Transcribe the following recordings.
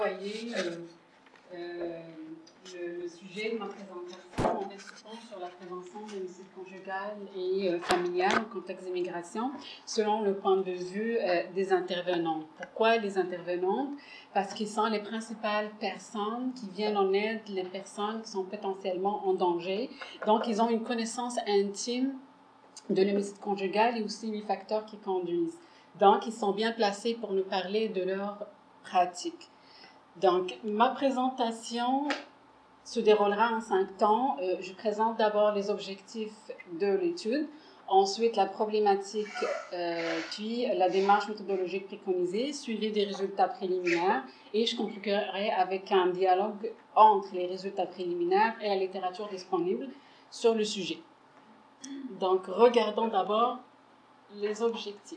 voyez le sujet de ma présentation, on est souvent sur la prévention de l'homicide conjugal et familial en contexte d'immigration, selon le point de vue des intervenants. Pourquoi les intervenantes? Parce qu'ils sont les principales personnes qui viennent en aide, les personnes qui sont potentiellement en danger. Donc, ils ont une connaissance intime de l'homicide conjugal et aussi les facteurs qui conduisent. Donc, ils sont bien placés pour nous parler de leur pratique. Donc, ma présentation se déroulera en 5 temps. Je présente d'abord les objectifs de l'étude, ensuite la problématique, puis la démarche méthodologique préconisée, suivie des résultats préliminaires, et je conclurai avec un dialogue entre les résultats préliminaires et la littérature disponible sur le sujet. Donc, regardons d'abord les objectifs.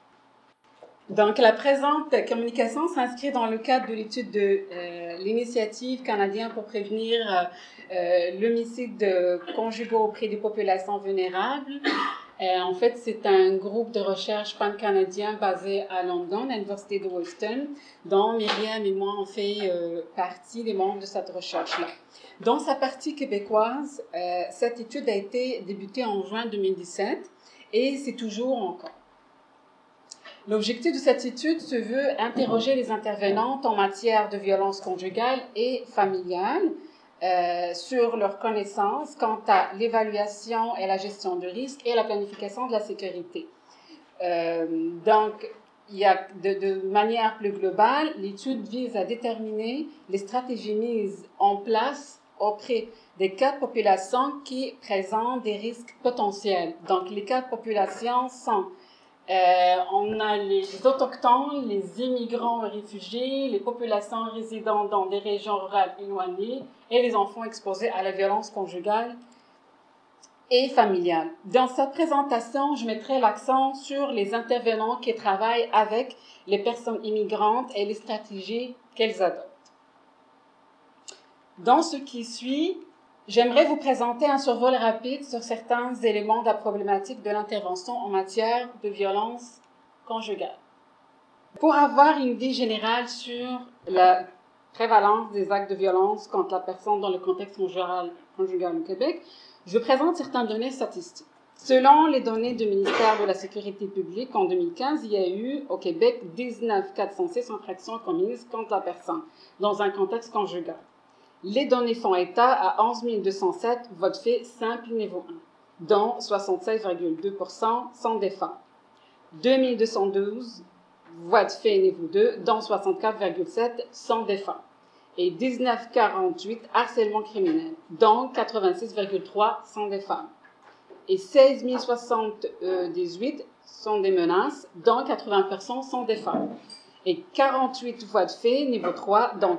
Donc, la présente communication s'inscrit dans le cadre de l'étude de l'initiative canadienne pour prévenir l'homicide conjugal auprès des populations vulnérables. En fait, c'est un groupe de recherche pan-canadien basé à London, à l'Université de Western, dont Myriam et moi on fait partie des membres de cette recherche-là. Dans sa partie québécoise, cette étude a été débutée en juin 2017 et c'est toujours en cours. L'objectif de cette étude se veut interroger les intervenantes en matière de violence conjugale et familiale sur leurs connaissances quant à l'évaluation et la gestion de risques et la planification de la sécurité. Donc, il y a de manière plus globale, l'étude vise à déterminer les stratégies mises en place auprès des 4 populations qui présentent des risques potentiels. Donc, les 4 populations sont on a les autochtones, les immigrants et réfugiés, les populations résidant dans des régions rurales éloignées et les enfants exposés à la violence conjugale et familiale. Dans cette présentation, je mettrai l'accent sur les intervenants qui travaillent avec les personnes immigrantes et les stratégies qu'elles adoptent. Dans ce qui suit, j'aimerais vous présenter un survol rapide sur certains éléments de la problématique de l'intervention en matière de violence conjugale. Pour avoir une idée générale sur la prévalence des actes de violence contre la personne dans le contexte conjugal au Québec, je présente certaines données statistiques. Selon les données du ministère de la Sécurité publique, en 2015, il y a eu au Québec 19 406 infractions commises contre la personne dans un contexte conjugal. Les données font état à 11 207 votes faits simples niveau 1, dont 76,2% sont des femmes. 2 212 votes faits niveau 2, dont 64,7% sont des femmes. Et 1948 harcèlement criminel, dont 86,3% sont des femmes. Et 16 078 sont des menaces, dont 80% sont des femmes. Et 48 voies de fait, niveau 3, dont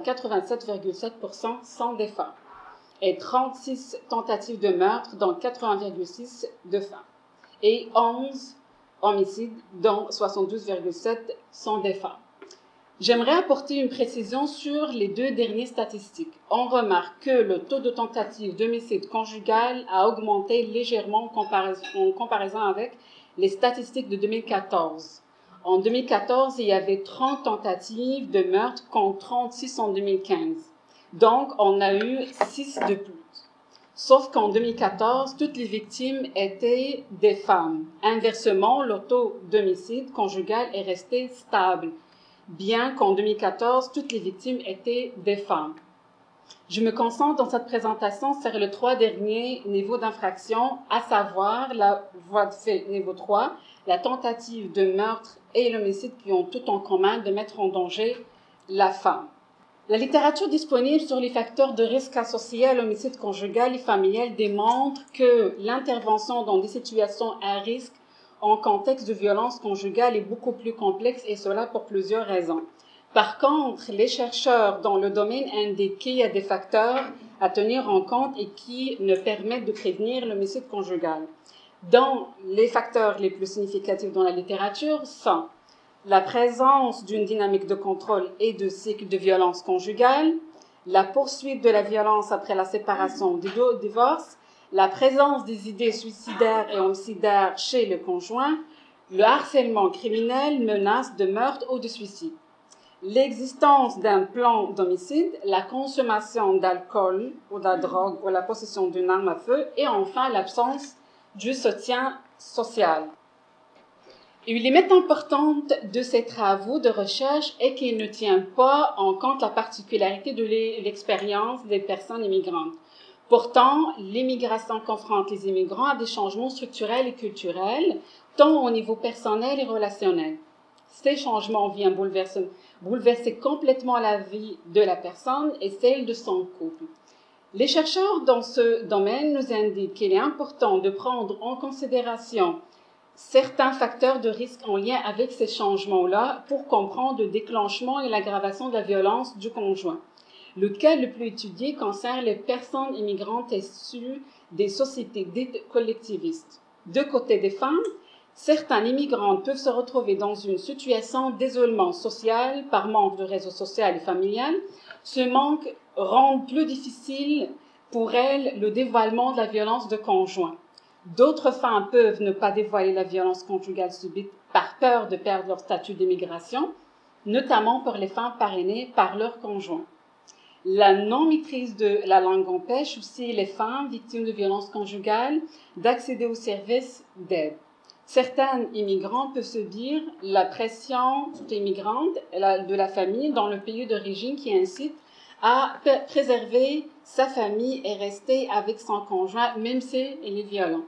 87,7% sont des femmes. Et 36 tentatives de meurtre, dont 80,6% de femmes. Et 11 homicides, dont 72,7% sont des femmes. J'aimerais apporter une précision sur les 2 dernières statistiques. On remarque que le taux de tentative d'homicide conjugal a augmenté légèrement en comparaison avec les statistiques de 2014. En 2014, il y avait 30 tentatives de meurtre contre 36 en 2015. Donc, on a eu 6 de plus. Sauf qu'en 2014, toutes les victimes étaient des femmes. Inversement, le taux d'homicide conjugal est resté stable, bien qu'en 2014, toutes les victimes étaient des femmes. Je me concentre dans cette présentation sur les 3 derniers niveaux d'infraction, à savoir la voie de fait niveau 3, la tentative de meurtre et l'homicide qui ont tout en commun de mettre en danger la femme. La littérature disponible sur les facteurs de risque associés à l'homicide conjugal et familial démontre que l'intervention dans des situations à risque en contexte de violence conjugale est beaucoup plus complexe et cela pour plusieurs raisons. Par contre, les chercheurs dans le domaine indiquent qu'il y a des facteurs à tenir en compte et qui ne permettent de prévenir l'homicide conjugal. Dans les facteurs les plus significatifs dans la littérature sont la présence d'une dynamique de contrôle et de cycle de violence conjugale, la poursuite de la violence après la séparation ou du divorce, la présence des idées suicidaires et homicidaires chez le conjoint, le harcèlement criminel, menace de meurtre ou de suicide. l'existence d'un plan d'homicide, la consommation d'alcool ou de la drogue ou la possession d'une arme à feu et enfin l'absence du soutien social. Une limite importante de ces travaux de recherche est qu'il ne tient pas en compte la particularité de l'expérience des personnes immigrantes. Pourtant, l'immigration confronte les immigrants à des changements structurels et culturels, tant au niveau personnel et relationnel. Ces changements viennent bouleverser complètement la vie de la personne et celle de son couple. Les chercheurs dans ce domaine nous indiquent qu'il est important de prendre en considération certains facteurs de risque en lien avec ces changements-là pour comprendre le déclenchement et l'aggravation de la violence du conjoint. Le cas le plus étudié concerne les personnes immigrantes issues des sociétés dites collectivistes. De côté des femmes, certains immigrants peuvent se retrouver dans une situation d'isolement social par manque de réseau social et familial. Ce manque rend plus difficile pour elles le dévoilement de la violence de conjoint. D'autres femmes peuvent ne pas dévoiler la violence conjugale subite par peur de perdre leur statut d'immigration, notamment pour les femmes parrainées par leur conjoint. La non-maîtrise de la langue empêche aussi les femmes victimes de violences conjugales d'accéder aux services d'aide. Certains immigrants peuvent subir la pression immigrante de la famille dans le pays d'origine qui incite à préserver sa famille et rester avec son conjoint, même s'il est violent.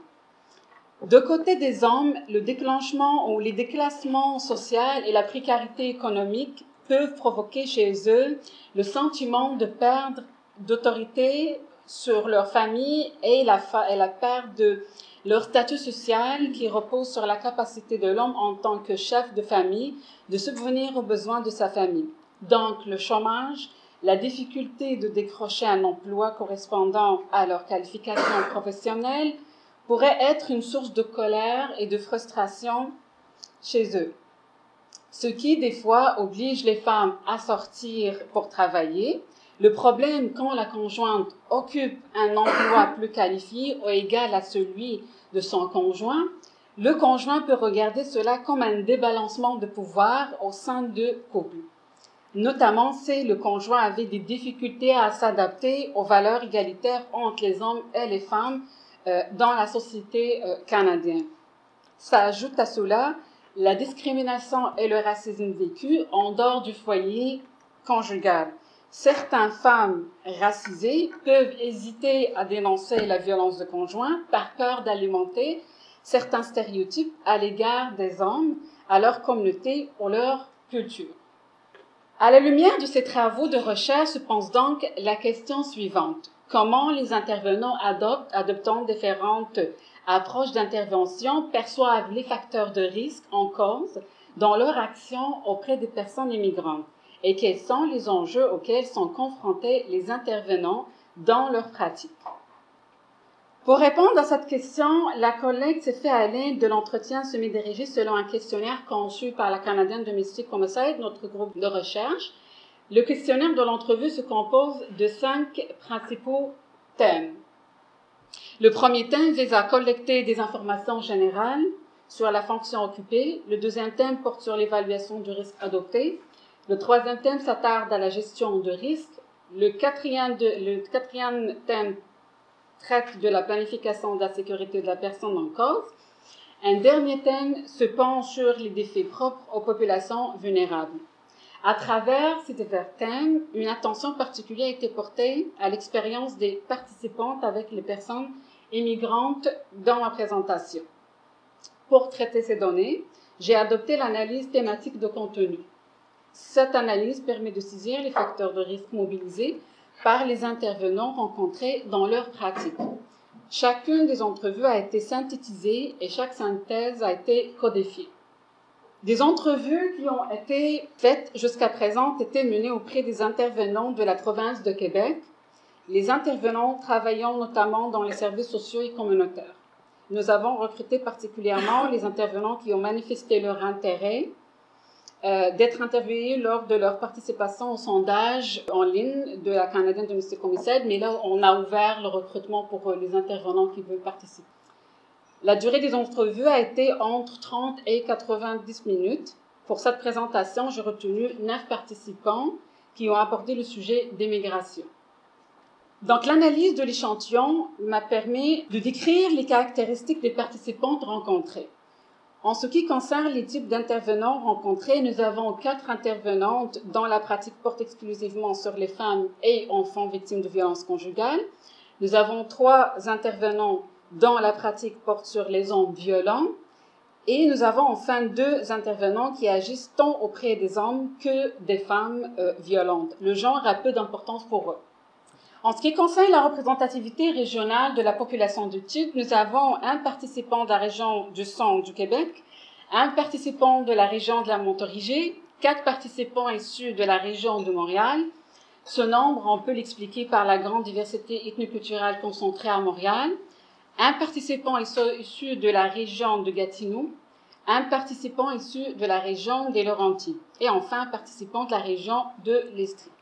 De côté des hommes, le déclenchement ou les déclassements sociaux et la précarité économique peuvent provoquer chez eux le sentiment de perdre d'autorité sur leur famille et la perte de leur statut social qui repose sur la capacité de l'homme en tant que chef de famille de subvenir aux besoins de sa famille. Donc, le chômage, la difficulté de décrocher un emploi correspondant à leur qualification professionnelle pourrait être une source de colère et de frustration chez eux. Ce qui, des fois, oblige les femmes à sortir pour travailler. Le problème, quand la conjointe occupe un emploi plus qualifié ou égal à celui de son conjoint, le conjoint peut regarder cela comme un débalancement de pouvoir au sein du couple. Notamment si le conjoint avait des difficultés à s'adapter aux valeurs égalitaires entre les hommes et les femmes dans la société canadienne. Ça ajoute à cela la discrimination et le racisme vécu en dehors du foyer conjugal. Certaines femmes racisées peuvent hésiter à dénoncer la violence de conjoint par peur d'alimenter certains stéréotypes à l'égard des hommes, à leur communauté ou leur culture. À la lumière de ces travaux de recherche se pose donc la question suivante. Comment les intervenants adoptant différentes approches d'intervention perçoivent les facteurs de risque en cause dans leur action auprès des personnes immigrantes et quels sont les enjeux auxquels sont confrontés les intervenants dans leur pratique? Pour répondre à cette question, la collecte s'est faite à l'aide de l'entretien semi-dirigé selon un questionnaire conçu par la Canadian Domestic Homicide, notre groupe de recherche. Le questionnaire de l'entrevue se compose de 5 principaux thèmes. Le premier thème vise à collecter des informations générales sur la fonction occupée. Le deuxième thème porte sur l'évaluation du risque adopté. Le troisième thème s'attarde à la gestion de risque. Le quatrième thème traite de la planification de la sécurité de la personne en cause. Un dernier thème se penche sur les défis propres aux populations vulnérables. À travers ces divers thèmes, une attention particulière a été portée à l'expérience des participantes avec les personnes immigrantes dans ma présentation. Pour traiter ces données, j'ai adopté l'analyse thématique de contenu. Cette analyse permet de saisir les facteurs de risque mobilisés par les intervenants rencontrés dans leur pratique. Chacune des entrevues a été synthétisée et chaque synthèse a été codifiée. Des entrevues qui ont été faites jusqu'à présent ont été menées auprès des intervenants de la province de Québec, les intervenants travaillant notamment dans les services sociaux et communautaires. Nous avons recruté particulièrement les intervenants qui ont manifesté leur intérêt d'être interviewés lors de leur participation au sondage en ligne de la Canadian Domestic Homicide, mais là, on a ouvert le recrutement pour les intervenants qui veulent participer. La durée des entrevues a été entre 30 et 90 minutes. Pour cette présentation, j'ai retenu 9 participants qui ont abordé le sujet des migrations. Donc, l'analyse de l'échantillon m'a permis de décrire les caractéristiques des participantes rencontrées. En ce qui concerne les types d'intervenants rencontrés, nous avons 4 intervenantes dont la pratique porte exclusivement sur les femmes et enfants victimes de violences conjugales. Nous avons 3 intervenants dont la pratique porte sur les hommes violents. Et nous avons enfin 2 intervenants qui agissent tant auprès des hommes que des femmes violentes. Le genre a peu d'importance pour eux. En ce qui concerne la représentativité régionale de la population d'études, nous avons un participant de la région du centre du Québec, un participant de la région de la Montérégie, 4 participants issus de la région de Montréal. Ce nombre, on peut l'expliquer par la grande diversité ethnoculturelle concentrée à Montréal, un participant issu de la région de Gatineau, un participant issu de la région des Laurentides et enfin un participant de la région de l'Estrie.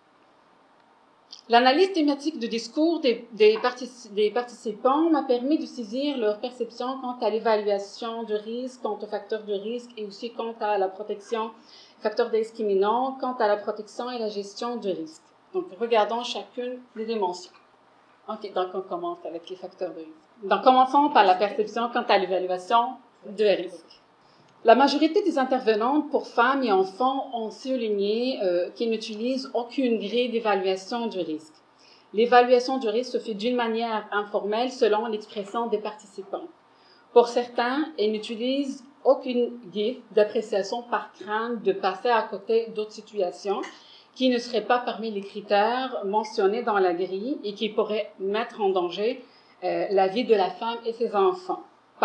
L'analyse thématique du discours des participants m'a permis de saisir leur perception quant à l'évaluation de risque, quant aux facteurs de risque et aussi quant à la protection, facteurs de risque imminents, quant à la protection et la gestion de risque. Donc, regardons chacune des dimensions. OK, donc on commence avec les facteurs de risque. Donc, commençons par la perception quant à l'évaluation de risque. La majorité des intervenantes pour femmes et enfants ont souligné qu'ils n'utilisent aucune grille d'évaluation du risque. L'évaluation du risque se fait d'une manière informelle selon l'expression des participants. Pour certains, elles n'utilisent aucune guide d'appréciation par crainte de passer à côté d'autres situations qui ne seraient pas parmi les critères mentionnés dans la grille et qui pourraient mettre en danger la vie de la femme et ses enfants.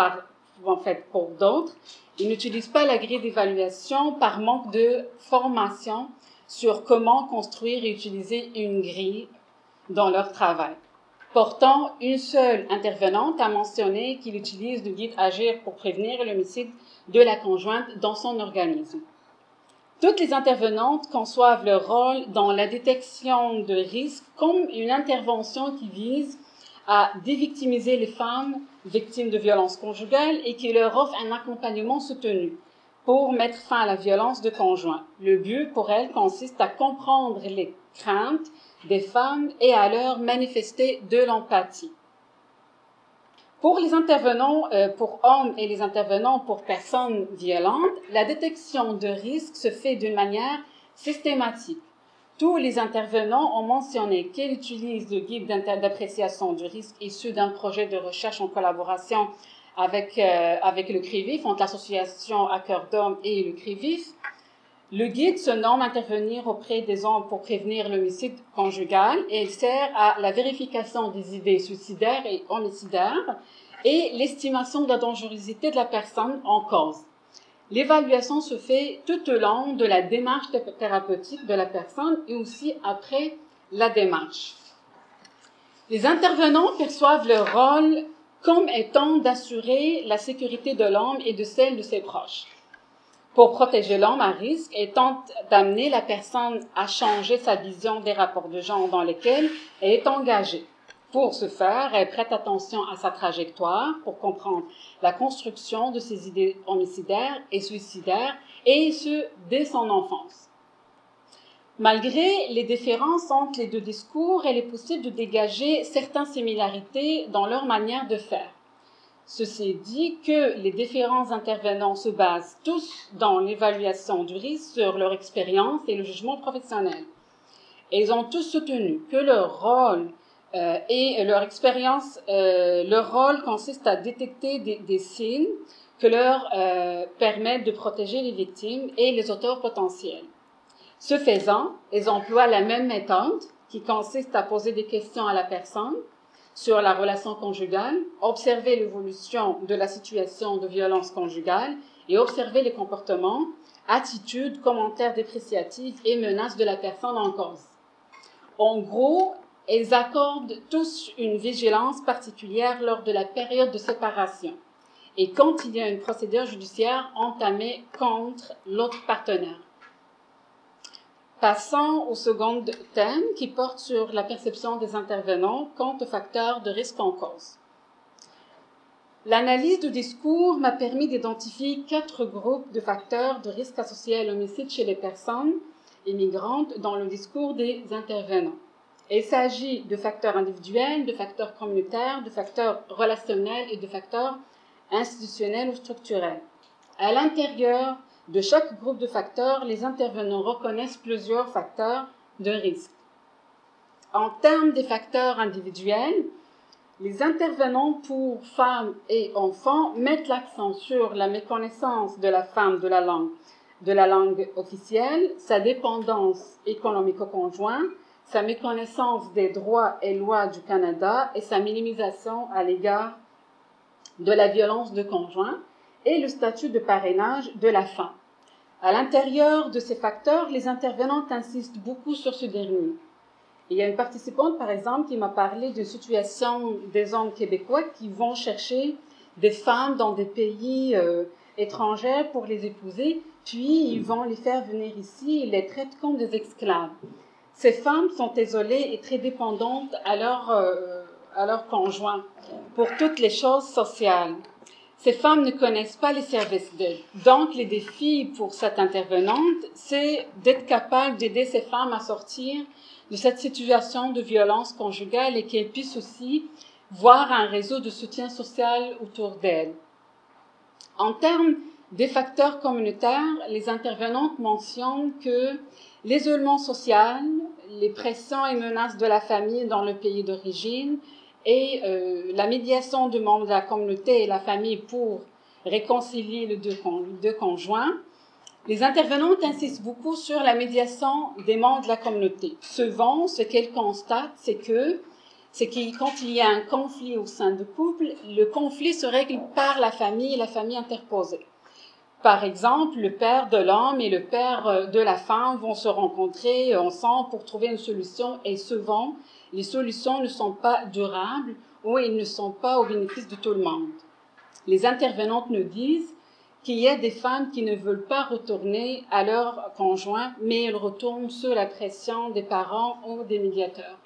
Pour d'autres, ils n'utilisent pas la grille d'évaluation par manque de formation sur comment construire et utiliser une grille dans leur travail. Pourtant, une seule intervenante a mentionné qu'il utilise le guide Agir pour prévenir l'homicide de la conjointe dans son organisme. Toutes les intervenantes conçoivent leur rôle dans la détection de risques comme une intervention qui vise à dévictimiser les femmes victimes de violences conjugales et qui leur offre un accompagnement soutenu pour mettre fin à la violence de conjoint. Le but pour elles consiste à comprendre les craintes des femmes et à leur manifester de l'empathie. Pour les intervenants pour hommes et les intervenants pour personnes violentes, la détection de risques se fait d'une manière systématique. Tous les intervenants ont mentionné qu'ils utilisent le guide d'appréciation du risque issu d'un projet de recherche en collaboration avec le CRIVIF, entre l'association À Cœur d'Homme et le CRIVIF. Le guide se nomme Intervenir auprès des hommes pour prévenir l'homicide conjugal et il sert à la vérification des idées suicidaires et homicidaires et l'estimation de la dangerosité de la personne en cause. L'évaluation se fait tout au long de la démarche thérapeutique de la personne et aussi après la démarche. Les intervenants perçoivent leur rôle comme étant d'assurer la sécurité de l'homme et de celle de ses proches. Pour protéger l'homme à risque et tentent d'amener la personne à changer sa vision des rapports de genre dans lesquels elle est engagée. Pour ce faire, elle prête attention à sa trajectoire pour comprendre la construction de ses idées homicidaires et suicidaires, et ce, dès son enfance. Malgré les différences entre les 2 discours, il est possible de dégager certaines similarités dans leur manière de faire. Ceci dit que les différents intervenants se basent tous dans l'évaluation du risque sur leur expérience et le jugement professionnel. Et ils ont tous soutenu que leur rôle et leur expérience, leur rôle consiste à détecter des signes que leur permettent de protéger les victimes et les auteurs potentiels. Ce faisant, ils emploient la même méthode qui consiste à poser des questions à la personne sur la relation conjugale, observer l'évolution de la situation de violence conjugale et observer les comportements, attitudes, commentaires dépréciatifs et menaces de la personne en cause. En gros, ils accordent tous une vigilance particulière lors de la période de séparation et quand il y a une procédure judiciaire entamée contre l'autre partenaire. Passons au second thème qui porte sur la perception des intervenants quant aux facteurs de risque en cause. L'analyse du discours m'a permis d'identifier 4 groupes de facteurs de risque associés à l'homicide chez les personnes immigrantes dans le discours des intervenants. Il s'agit de facteurs individuels, de facteurs communautaires, de facteurs relationnels et de facteurs institutionnels ou structurels. À l'intérieur de chaque groupe de facteurs, les intervenants reconnaissent plusieurs facteurs de risque. En termes des facteurs individuels, les intervenants pour femmes et enfants mettent l'accent sur la méconnaissance de la femme de la langue officielle, sa dépendance économico-conjointe, sa méconnaissance des droits et lois du Canada et sa minimisation à l'égard de la violence de conjoint et le statut de parrainage de la femme. À l'intérieur de ces facteurs, les intervenantes insistent beaucoup sur ce dernier. Il y a une participante, par exemple, qui m'a parlé de situation des hommes québécois qui vont chercher des femmes dans des pays étrangers pour les épouser, puis ils vont les faire venir ici et les traitent comme des esclaves. Ces femmes sont isolées et très dépendantes à leur conjoint pour toutes les choses sociales. Ces femmes ne connaissent pas les services d'aide. Donc, les défis pour cette intervenante, c'est d'être capable d'aider ces femmes à sortir de cette situation de violence conjugale et qu'elles puissent aussi voir un réseau de soutien social autour d'elles. En termes des facteurs communautaires, les intervenantes mentionnent que l'isolement social, les pressions et menaces de la famille dans le pays d'origine et la médiation du membre de la communauté et la famille pour réconcilier les deux conjoints. Les intervenantes insistent beaucoup sur la médiation des membres de la communauté. Souvent, ce qu'elles constatent, c'est que quand il y a un conflit au sein du couple, le conflit se règle par la famille et la famille interposée. Par exemple, le père de l'homme et le père de la femme vont se rencontrer ensemble pour trouver une solution et souvent, les solutions ne sont pas durables ou elles ne sont pas au bénéfice de tout le monde. Les intervenantes nous disent qu'il y a des femmes qui ne veulent pas retourner à leur conjoint, mais elles retournent sous la pression des parents ou des médiateurs.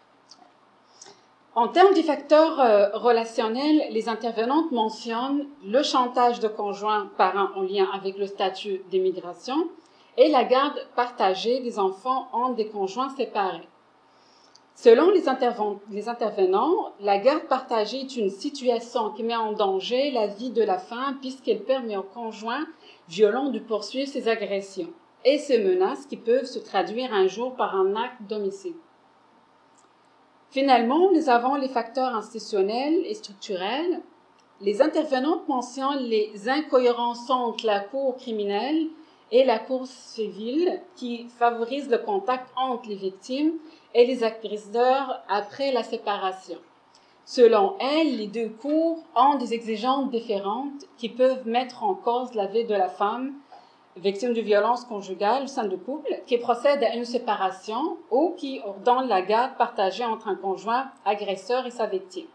En termes des facteurs relationnels, les intervenantes mentionnent le chantage de conjoints parents en lien avec le statut d'immigration et la garde partagée des enfants entre des conjoints séparés. Selon les intervenants, la garde partagée est une situation qui met en danger la vie de la femme puisqu'elle permet au conjoint violent de poursuivre ses agressions et ses menaces qui peuvent se traduire un jour par un acte d'homicide. Finalement, nous avons les facteurs institutionnels et structurels. Les intervenantes mentionnent les incohérences entre la cour criminelle et la cour civile qui favorisent le contact entre les victimes et les agresseurs après la séparation. Selon elles, les deux cours ont des exigences différentes qui peuvent mettre en cause la vie de la femme victime de violences conjugales au sein du couple, qui procède à une séparation ou qui ordonne la garde partagée entre un conjoint agresseur et sa victime.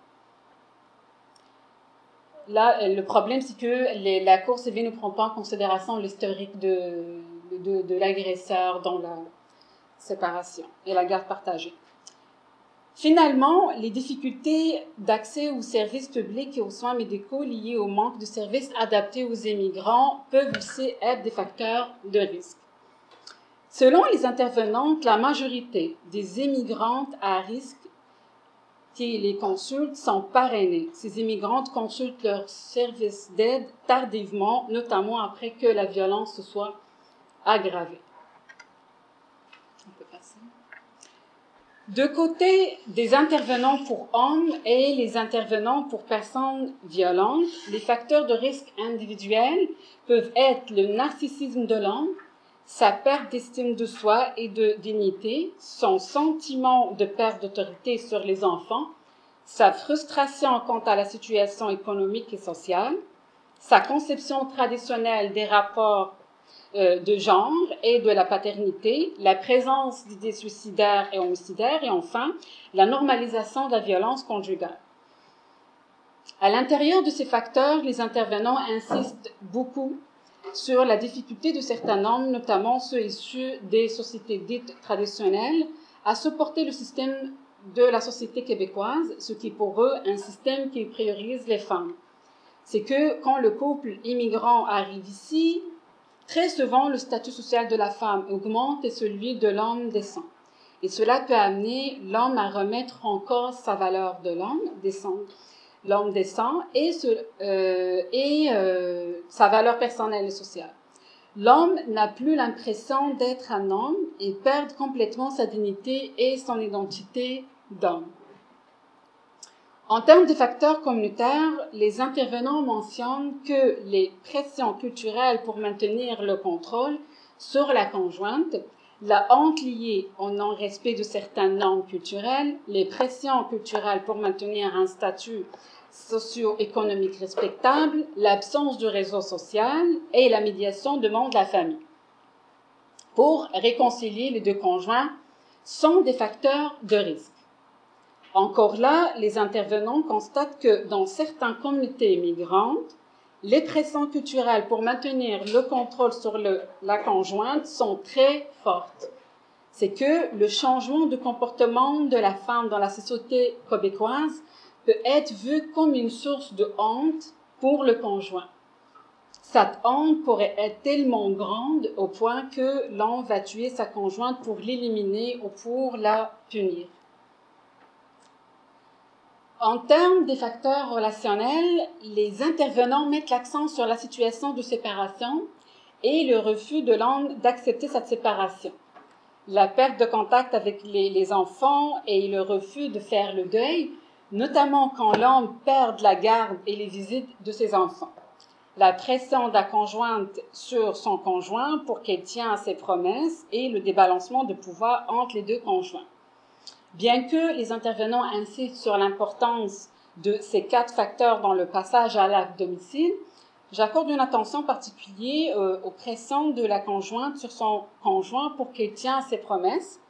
Là, le problème, c'est que la Cour civile ne prend pas en considération l'historique de l'agresseur dans la séparation et la garde partagée. Finalement, les difficultés d'accès aux services publics et aux soins médicaux liés au manque de services adaptés aux immigrants peuvent aussi être des facteurs de risque. Selon les intervenantes, la majorité des immigrantes à risque qui les consultent sont parrainées. Ces immigrantes consultent leurs services d'aide tardivement, notamment après que la violence se soit aggravée. De côté des intervenants pour hommes et les intervenants pour personnes violentes, les facteurs de risque individuels peuvent être le narcissisme de l'homme, sa perte d'estime de soi et de dignité, son sentiment de perte d'autorité sur les enfants, sa frustration quant à la situation économique et sociale, sa conception traditionnelle des rapports de genre et de la paternité, la présence d'idées suicidaires et homicidaires et enfin la normalisation de la violence conjugale. À l'intérieur de ces facteurs, les intervenants insistent beaucoup sur la difficulté de certains hommes, notamment ceux issus des sociétés dites traditionnelles, à supporter le système de la société québécoise, ce qui est pour eux un système qui priorise les femmes. c'est que quand le couple immigrant arrive ici, très souvent le statut social de la femme augmente et celui de l'homme descend. Et cela peut amener l'homme à remettre en cause sa valeur de l'homme descend et sa valeur personnelle et sociale. L'homme n'a plus l'impression d'être un homme et perd complètement sa dignité et son identité d'homme. En termes de facteurs communautaires, les intervenants mentionnent que les pressions culturelles pour maintenir le contrôle sur la conjointe, la honte liée au non-respect de certaines normes culturelles, les pressions culturelles pour maintenir un statut socio-économique respectable, l'absence de réseau social et la médiation demandent la famille. Pour réconcilier les deux conjoints sont des facteurs de risque. Encore là, les intervenants constatent que dans certaines communautés migrantes, les pressions culturelles pour maintenir le contrôle sur la conjointe sont très fortes. C'est que le changement de comportement de la femme dans la société québécoise peut être vu comme une source de honte pour le conjoint. Cette honte pourrait être tellement grande au point que l'on va tuer sa conjointe pour l'éliminer ou pour la punir. En termes des facteurs relationnels, les intervenants mettent l'accent sur la situation de séparation et le refus de l'homme d'accepter cette séparation. La perte de contact avec les enfants et le refus de faire le deuil, notamment quand l'homme perd la garde et les visites de ses enfants. La pression de la conjointe sur son conjoint pour qu'elle tienne à ses promesses et le débalancement de pouvoir entre les deux conjoints. Bien que les intervenants insistent sur l'importance de ces 4 facteurs dans le passage à l'acte d'homicide, j'accorde une attention particulière aux pressions de la conjointe sur son conjoint pour qu'il tienne à ses promesses.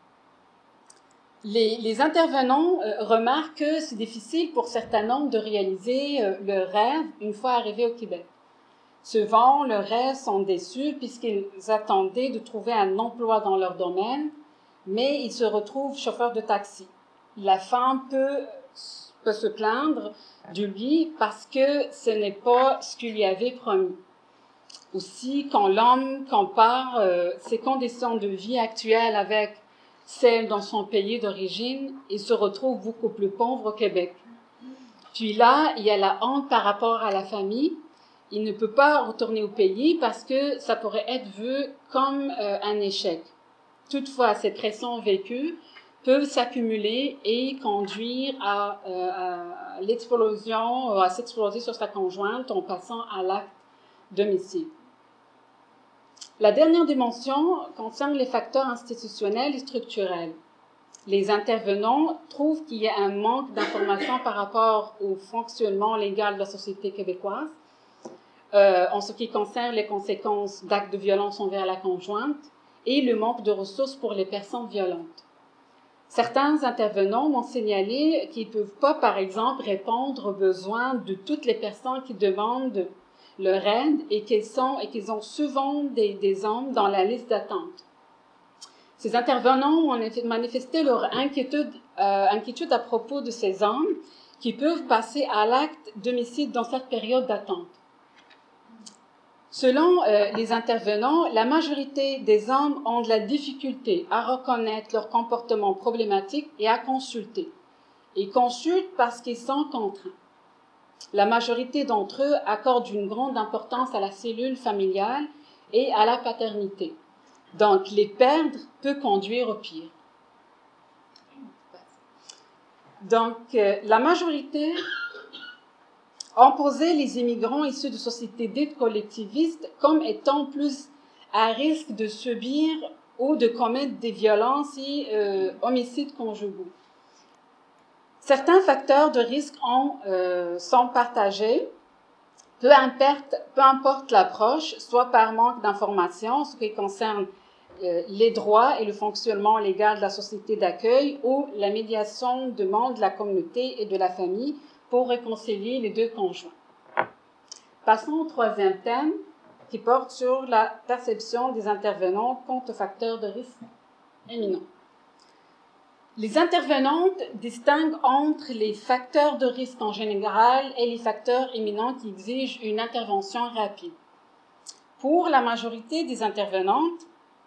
Les intervenants remarquent que c'est difficile pour certains hommes de réaliser leur rêve une fois arrivés au Québec. Souvent, leurs rêves sont déçus puisqu'ils attendaient de trouver un emploi dans leur domaine, mais ils se retrouvent chauffeurs de taxi. La femme peut se plaindre de lui parce que ce n'est pas ce qu'il lui avait promis. Aussi, quand l'homme compare ses conditions de vie actuelles avec celles dans son pays d'origine, il se retrouve beaucoup plus pauvre au Québec. Puis là, il y a la honte par rapport à la famille. Il ne peut pas retourner au pays parce que ça pourrait être vu comme un échec. Toutefois, ces pressions vécues peuvent s'accumuler et conduire à l'explosion, à s'exploser sur sa conjointe en passant à l'acte d'homicide. La dernière dimension concerne les facteurs institutionnels et structurels. Les intervenants trouvent qu'il y a un manque d'informations par rapport au fonctionnement légal de la société québécoise en ce qui concerne les conséquences d'actes de violence envers la conjointe et le manque de ressources pour les personnes violentes. Certains intervenants m'ont signalé qu'ils ne peuvent pas, par exemple, répondre aux besoins de toutes les personnes qui demandent leur aide et qu'ils ont souvent des hommes dans la liste d'attente. Ces intervenants ont manifesté leur inquiétude à propos de ces hommes qui peuvent passer à l'acte d'homicide dans cette période d'attente. Selon les intervenants, la majorité des hommes ont de la difficulté à reconnaître leur comportement problématique et à consulter. Ils consultent parce qu'ils sont contraints. La majorité d'entre eux accordent une grande importance à la cellule familiale et à la paternité. Donc, les perdre peut conduire au pire. Donc, la majorité ont posé les immigrants issus de sociétés dites collectivistes comme étant plus à risque de subir ou de commettre des violences et homicides conjugaux. Certains facteurs de risque sont partagés, peu importe l'approche, soit par manque d'informations, ce qui concerne les droits et le fonctionnement légal de la société d'accueil ou la médiation demande de la communauté et de la famille pour réconcilier les deux conjoints. Passons au troisième thème qui porte sur la perception des intervenants quant aux facteurs de risque éminents. Les intervenantes distinguent entre les facteurs de risque en général et les facteurs éminents qui exigent une intervention rapide. Pour la majorité des intervenantes,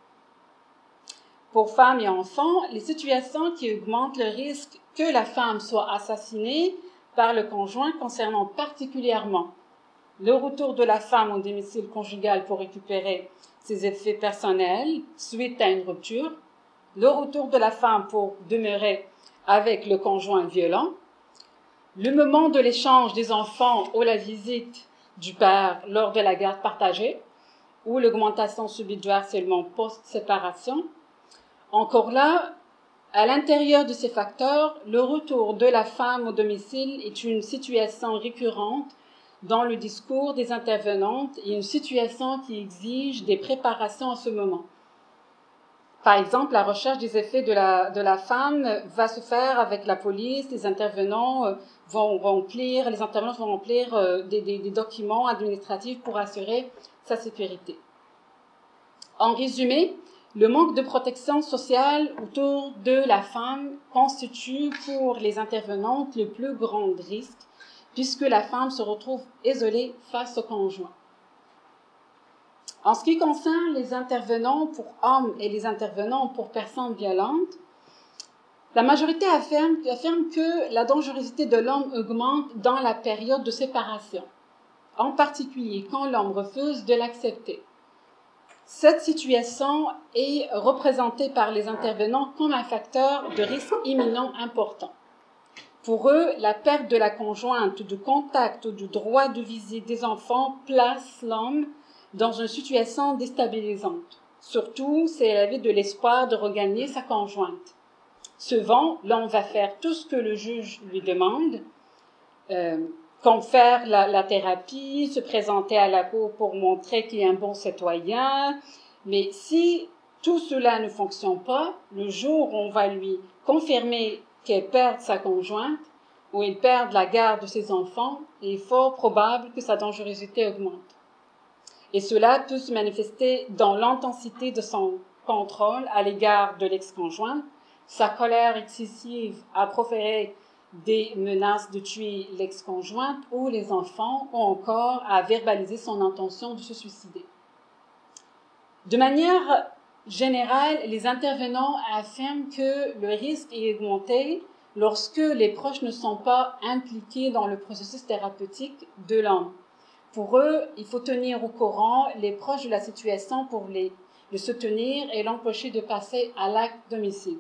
pour femmes et enfants, les situations qui augmentent le risque que la femme soit assassinée par le conjoint concernant particulièrement le retour de la femme au domicile conjugal pour récupérer ses effets personnels suite à une rupture, le retour de la femme pour demeurer avec le conjoint violent, le moment de l'échange des enfants ou la visite du père lors de la garde partagée, ou l'augmentation subite du harcèlement post-séparation. Encore là, à l'intérieur de ces facteurs, le retour de la femme au domicile est une situation récurrente dans le discours des intervenantes et une situation qui exige des préparations à ce moment. Par exemple, la recherche des effets de la femme va se faire avec la police, les intervenants vont remplir des documents administratifs pour assurer sa sécurité. En résumé, le manque de protection sociale autour de la femme constitue pour les intervenantes le plus grand risque, puisque la femme se retrouve isolée face au conjoint. En ce qui concerne les intervenants pour hommes et les intervenants pour personnes violentes, la majorité affirme que la dangerosité de l'homme augmente dans la période de séparation, en particulier quand l'homme refuse de l'accepter. Cette situation est représentée par les intervenants comme un facteur de risque imminent important. Pour eux, la perte de la conjointe, du contact ou du droit de visite des enfants place l'homme dans une situation déstabilisante. Surtout, c'est la vie de l'espoir de regagner sa conjointe. Souvent, l'homme va faire tout ce que le juge lui demande, comme faire la thérapie, se présenter à la cour pour montrer qu'il est un bon citoyen. Mais si tout cela ne fonctionne pas, le jour où on va lui confirmer qu'elle perd sa conjointe ou il perd la garde de ses enfants, il est fort probable que sa dangerosité augmente. Et cela peut se manifester dans l'intensité de son contrôle à l'égard de l'ex-conjoint, sa colère excessive à proférer des menaces de tuer l'ex-conjointe ou les enfants, ou encore à verbaliser son intention de se suicider. De manière générale, les intervenants affirment que le risque est augmenté lorsque les proches ne sont pas impliqués dans le processus thérapeutique de l'homme. Pour eux, il faut tenir au courant les proches de la situation pour le soutenir et l'empêcher de passer à l'acte d'homicide.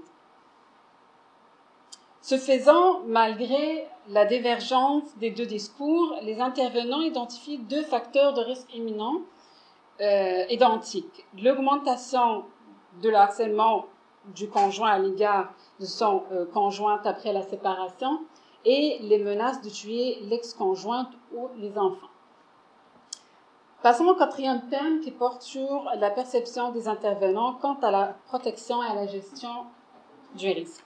Ce faisant, malgré la divergence des deux discours, les intervenants identifient deux facteurs de risque imminent identiques. L'augmentation de harcèlement du conjoint à l'égard de son conjointe après la séparation et les menaces de tuer l'ex-conjointe ou les enfants. Passons au quatrième thème qui porte sur la perception des intervenants quant à la protection et à la gestion du risque.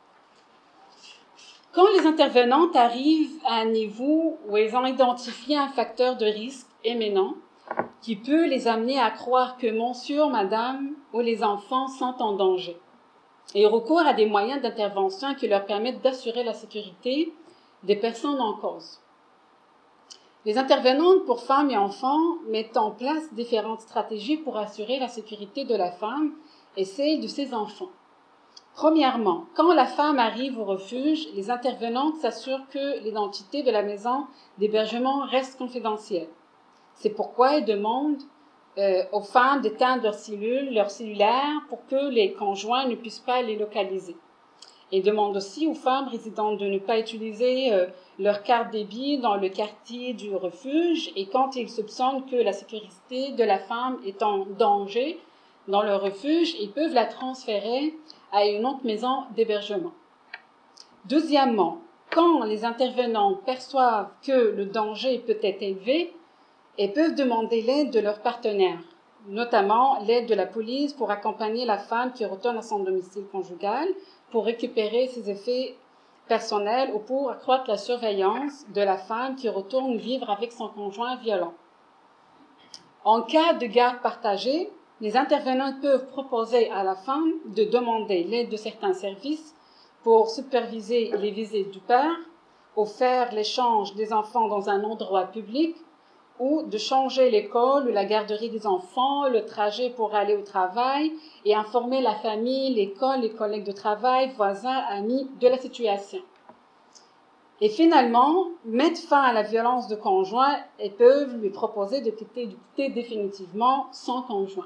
Quand les intervenantes arrivent à un niveau où elles ont identifié un facteur de risque éminent qui peut les amener à croire que monsieur, madame ou les enfants sont en danger et recourent à des moyens d'intervention qui leur permettent d'assurer la sécurité des personnes en cause. Les intervenantes pour femmes et enfants mettent en place différentes stratégies pour assurer la sécurité de la femme et celle de ses enfants. Premièrement, quand la femme arrive au refuge, les intervenantes s'assurent que l'identité de la maison d'hébergement reste confidentielle. C'est pourquoi elles demandent aux femmes d'éteindre leur cellulaire pour que les conjoints ne puissent pas les localiser. Elles demandent aussi aux femmes résidentes de ne pas utiliser leur carte débit dans le quartier du refuge et quand ils soupçonnent que la sécurité de la femme est en danger dans le refuge, ils peuvent la transférer à une autre maison d'hébergement. Deuxièmement, quand les intervenants perçoivent que le danger peut être élevé, ils peuvent demander l'aide de leurs partenaires, notamment l'aide de la police pour accompagner la femme qui retourne à son domicile conjugal, pour récupérer ses effets personnels ou pour accroître la surveillance de la femme qui retourne vivre avec son conjoint violent. En cas de garde partagée, les intervenants peuvent proposer à la femme de demander l'aide de certains services pour superviser les visites du père, ou faire l'échange des enfants dans un endroit public, ou de changer l'école ou la garderie des enfants, le trajet pour aller au travail et informer la famille, l'école, les collègues de travail, voisins, amis de la situation. Et finalement, mettre fin à la violence de conjoint et peuvent lui proposer de quitter définitivement son conjoint.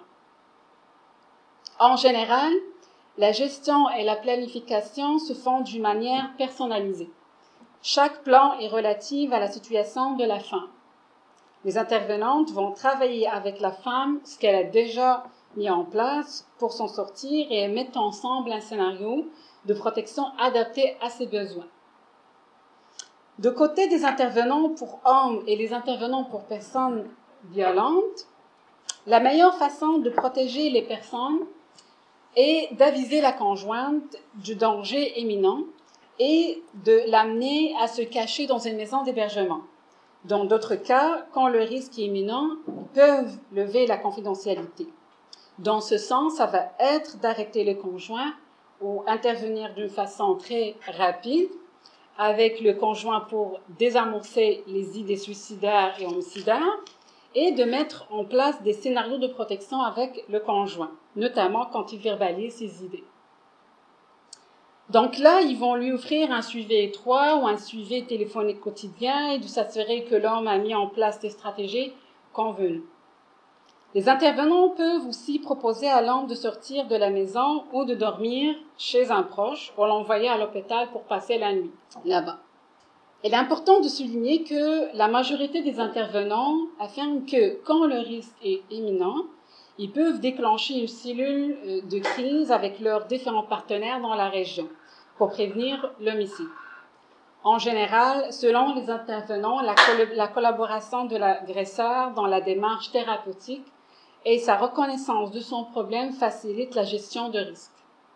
En général, la gestion et la planification se font d'une manière personnalisée. Chaque plan est relatif à la situation de la femme. Les intervenantes vont travailler avec la femme ce qu'elle a déjà mis en place pour s'en sortir et mettre ensemble un scénario de protection adapté à ses besoins. De côté des intervenants pour hommes et les intervenants pour personnes violentes, la meilleure façon de protéger les personnes est d'aviser la conjointe du danger imminent et de l'amener à se cacher dans une maison d'hébergement. Dans d'autres cas, quand le risque est imminent, ils peuvent lever la confidentialité. Dans ce sens, ça va être d'arrêter le conjoint ou intervenir d'une façon très rapide avec le conjoint pour désamorcer les idées suicidaires et homicidaires et de mettre en place des scénarios de protection avec le conjoint, notamment quand il verbalise ses idées. Donc là, ils vont lui offrir un suivi étroit ou un suivi téléphonique quotidien et de s'assurer que l'homme a mis en place des stratégies convenues. Les intervenants peuvent aussi proposer à l'homme de sortir de la maison ou de dormir chez un proche ou l'envoyer à l'hôpital pour passer la nuit là-bas. Il est important de souligner que la majorité des intervenants affirment que quand le risque est imminent, ils peuvent déclencher une cellule de crise avec leurs différents partenaires dans la région pour prévenir l'homicide. En général, selon les intervenants, la collaboration de l'agresseur dans la démarche thérapeutique et sa reconnaissance de son problème facilite la gestion de risque.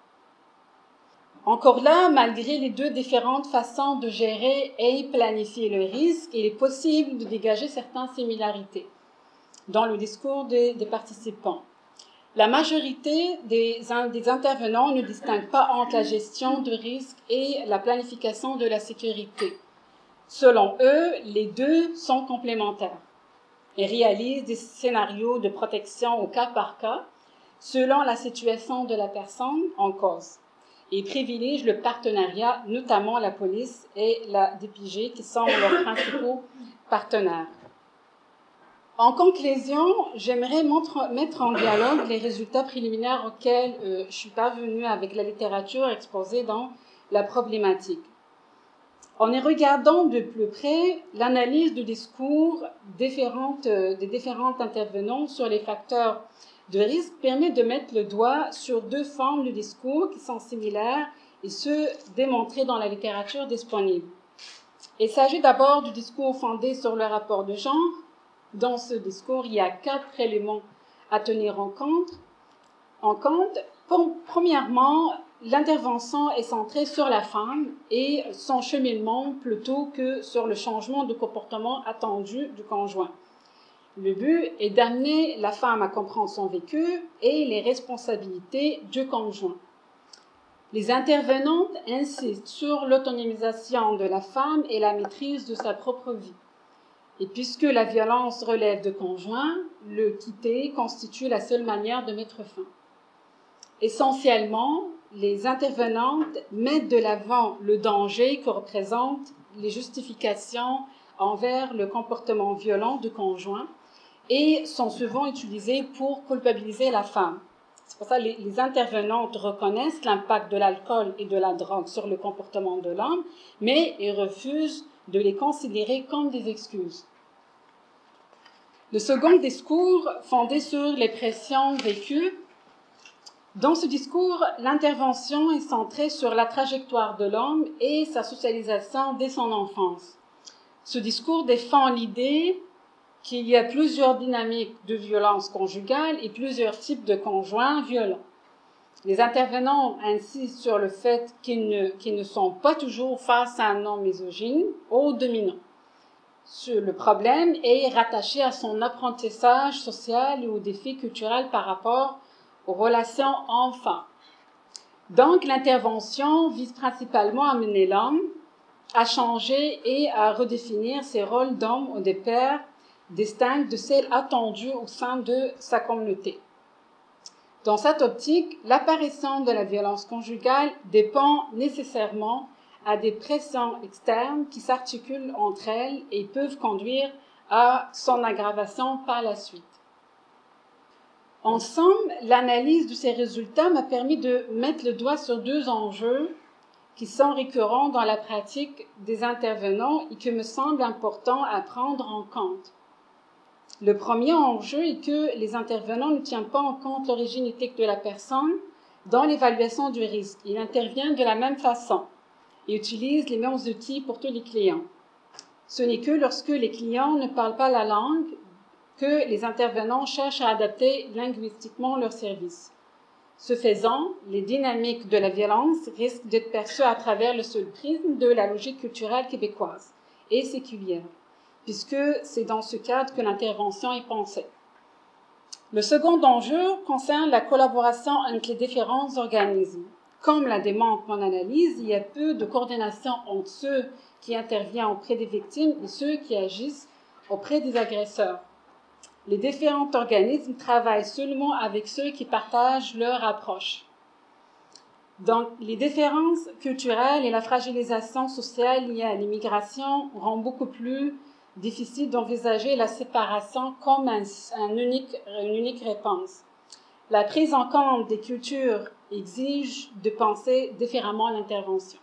Encore là, malgré les deux différentes façons de gérer et planifier le risque, il est possible de dégager certaines similarités dans le discours des participants. La majorité des intervenants ne distinguent pas entre la gestion de risque et la planification de la sécurité. Selon eux, les deux sont complémentaires et réalisent des scénarios de protection au cas par cas selon la situation de la personne en cause et privilégient le partenariat, notamment la police et la DPJ qui sont leurs principaux partenaires. En conclusion, j'aimerais mettre en dialogue les résultats préliminaires auxquels je suis parvenue avec la littérature exposée dans la problématique. En y regardant de plus près, l'analyse du discours des différents intervenants sur les facteurs de risque permet de mettre le doigt sur deux formes de discours qui sont similaires et ceux démontrés dans la littérature disponible. Il s'agit d'abord du discours fondé sur le rapport de genre. Dans ce discours, il y a 4 éléments à tenir en compte. Premièrement, l'intervention est centrée sur la femme et son cheminement plutôt que sur le changement de comportement attendu du conjoint. Le but est d'amener la femme à comprendre son vécu et les responsabilités du conjoint. Les intervenantes insistent sur l'autonomisation de la femme et la maîtrise de sa propre vie. Et puisque la violence relève de conjoint, le quitter constitue la seule manière de mettre fin. Essentiellement, les intervenantes mettent de l'avant le danger que représentent les justifications envers le comportement violent du conjoint et sont souvent utilisées pour culpabiliser la femme. C'est pour ça que les intervenantes reconnaissent l'impact de l'alcool et de la drogue sur le comportement de l'homme, mais ils refusent de les considérer comme des excuses. Le second discours, fondé sur les pressions vécues, dans ce discours, l'intervention est centrée sur la trajectoire de l'homme et sa socialisation dès son enfance. Ce discours défend l'idée qu'il y a plusieurs dynamiques de violence conjugale et plusieurs types de conjoints violents. Les intervenants insistent sur le fait qu'ils ne sont pas toujours face à un homme misogyne ou dominant. Le problème est rattaché à son apprentissage social et aux défis culturels par rapport aux relations hommes-femmes. Donc, l'intervention vise principalement à mener l'homme à changer et à redéfinir ses rôles d'homme ou de père distincts de celles attendues au sein de sa communauté. Dans cette optique, l'apparition de la violence conjugale dépend nécessairement à des pressions externes qui s'articulent entre elles et peuvent conduire à son aggravation par la suite. En somme, l'analyse de ces résultats m'a permis de mettre le doigt sur deux enjeux qui sont récurrents dans la pratique des intervenants et qu'il me semble important à prendre en compte. Le premier enjeu est que les intervenants ne tiennent pas en compte l'origine éthique de la personne dans l'évaluation du risque. Ils interviennent de la même façon et utilisent les mêmes outils pour tous les clients. Ce n'est que lorsque les clients ne parlent pas la langue que les intervenants cherchent à adapter linguistiquement leurs services. Ce faisant, les dynamiques de la violence risquent d'être perçues à travers le seul prisme de la logique culturelle québécoise et séculière, puisque c'est dans ce cadre que l'intervention est pensée. Le second enjeu concerne la collaboration entre les différents organismes. Comme la démontre mon analyse, il y a peu de coordination entre ceux qui interviennent auprès des victimes et ceux qui agissent auprès des agresseurs. Les différents organismes travaillent seulement avec ceux qui partagent leur approche. Donc, les différences culturelles et la fragilisation sociale liée à l'immigration rendent beaucoup plus difficile d'envisager la séparation comme une unique réponse. La prise en compte des cultures exige de penser différemment l'intervention.